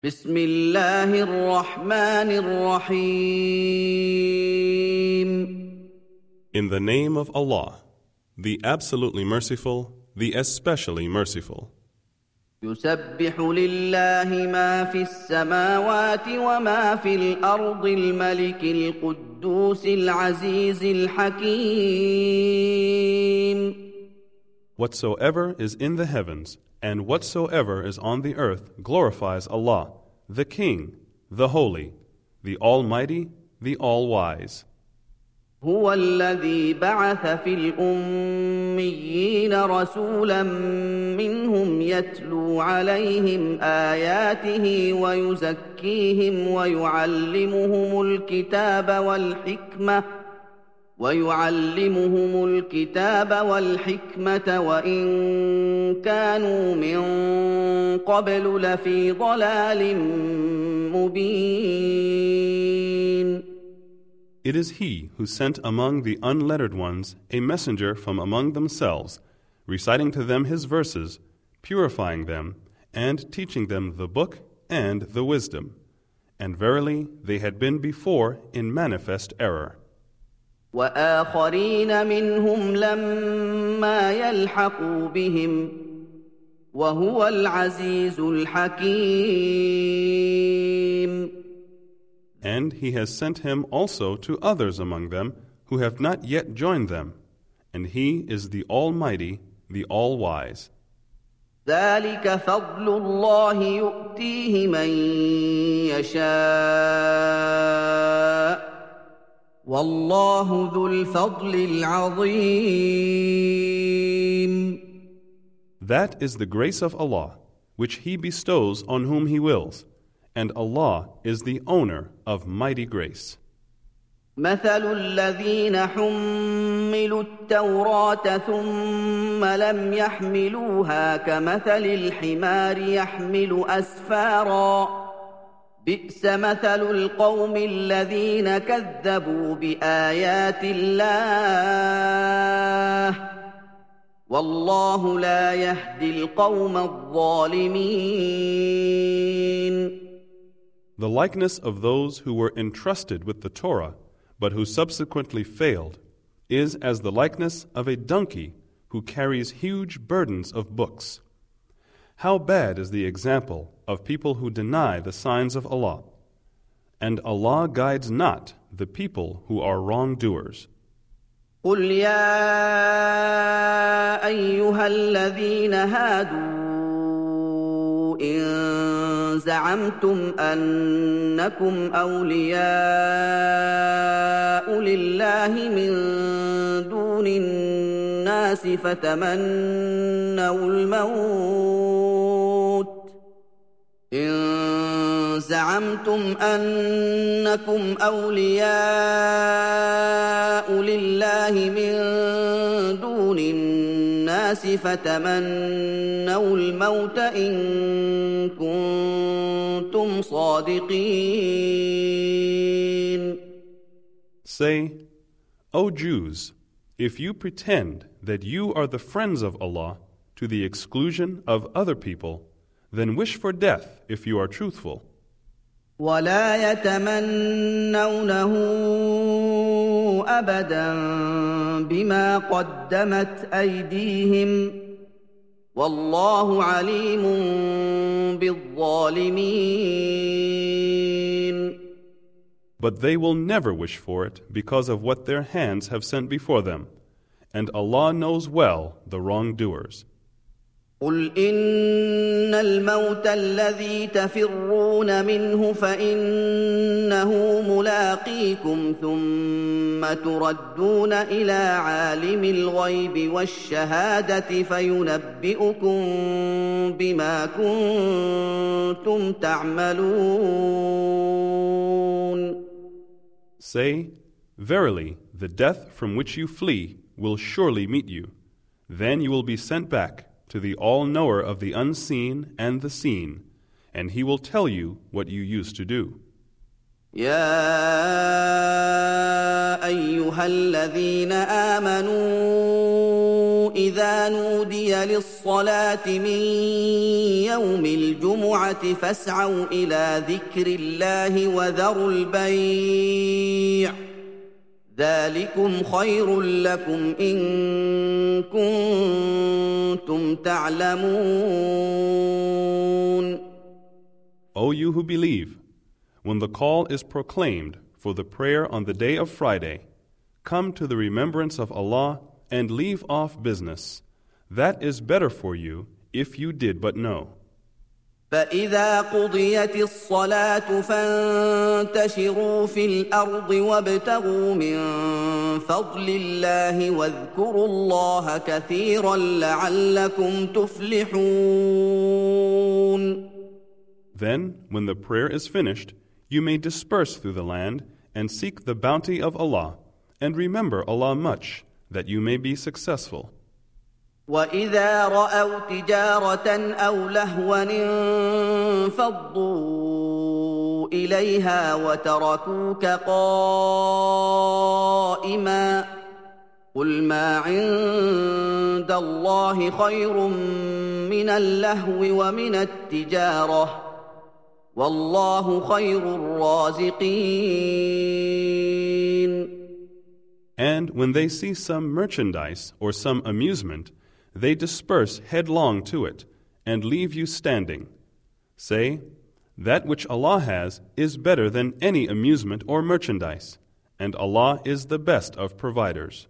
بسم الله الرحمن الرحيم. In the name of Allah, the absolutely merciful, the especially merciful. يسبح لله ما في السماوات وما في الأرض الملك القدوس العزيز الحكيم. Whatsoever is in the heavens and whatsoever is on the earth glorifies Allah, the King, the Holy, the Almighty, the All-Wise. هو الذي بعث في الأميين رسولا منهم يتلو عليهم آياته ويزكيهم ويعلمهم الكتاب والحكمة وإن كانوا من قبل لفي ضلال مبين. It is He who sent among the unlettered ones a messenger from among themselves, reciting to them His verses, purifying them, and teaching them the book and the wisdom. And verily they had been before in manifest error. وآخرين منهم لما يلحقوا بهم وهو العزيز الحكيم. And He has sent Him also to others among them who have not yet joined them, and He is the Almighty, the All-Wise. ذلك فضل الله يؤتيه من يشاء والله ذو الفضل العظيم. That is the grace of Allah, which He bestows on whom He wills, and Allah is the owner of mighty grace. مثل الذين حملوا التوراة ثم لم يحملوها كمثل الحمار يحمل أسفارا بئس مثل القوم الذين كذبوا بآيات الله والله لا يهدي القوم الظالمين. The likeness of those who were entrusted with the Torah, but who subsequently failed, is as the likeness of a donkey who carries huge burdens of books. How bad is the example of people who deny the signs of Allah, and Allah guides not the people who are wrongdoers. قل يا أيها الذين هادوا إن زعمتم أنكم أولياء لله من دون الناس فتمنوا الموت إن كنتم صادقين. Say, O Jews, if you pretend that you are the friends of Allah to the exclusion of other people, then wish for death if you are truthful. ولا يتمنونه أبدا بما قدمت أيديهم والله عليم بالظالمين. But they will never wish for it because of what their hands have sent before them, and Allah knows well the wrongdoers. قل إن الموت الذي تفرون منه فإنه ملاقيكم ثم تردون إلى عالم الغيب والشهادة فينبئكم بما كنتم تعملون. Say, verily, the death from which you flee will surely meet you. Then you will be sent back to the all-knower of the unseen and the seen, and He will tell you what you used to do. يا أيها الذين آمنوا إذا إذا نودي للصلاة من يوم الجمعة فاسعوا إلى ذكر الله وذروا البيع ذلكم خير لكم إن كنتم تعلمون. O you who believe, when the call is proclaimed for the prayer on the day of Friday, come to the remembrance of Allah and leave off business. That is better for you if you did but know. فإذا قضيت الصلاة فانتشروا في الأرض وابتغوا من فضل الله واذكروا الله كثيرا لعلكم تفلحون. Then, when the prayer is finished, you may disperse through the land and seek the bounty of Allah, and remember Allah much, that you may be successful. وَإِذَا رَأَوْا تِجَارَةً أَوْ لَهْوًا انفَضُّوا إِلَيْهَا وَتَرَكُوكَ قَائِمًا قُلْ مَا عِندَ اللَّهِ خَيْرٌ مِّنَ اللَّهْوِ وَمِنَ التِّجَارَةِ وَاللَّهُ خَيْرُ الرَّازِقِينَ. And when they see some merchandise or some amusement, they disperse headlong to it and leave you standing. Say, that which Allah has is better than any amusement or merchandise, and Allah is the best of providers.